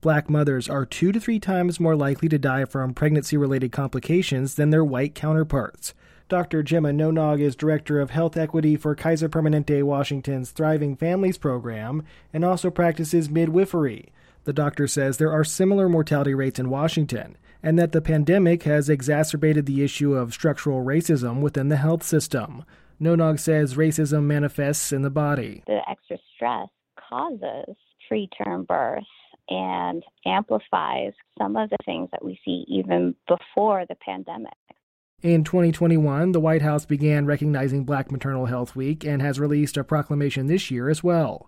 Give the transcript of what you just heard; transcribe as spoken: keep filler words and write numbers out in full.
Black mothers are two to three times more likely to die from pregnancy-related complications than their white counterparts. Doctor Gemma Nonog is Director of Health Equity for Kaiser Permanente Washington's Thriving Families program and also practices midwifery. The doctor says there are similar mortality rates in Washington and that the pandemic has exacerbated the issue of structural racism within the health system. Nonog says racism manifests in the body. The extra stress causes preterm birth and amplifies some of the things that we see even before the pandemic. In twenty twenty-one, the White House began recognizing Black Maternal Health Week and has released a proclamation this year as well.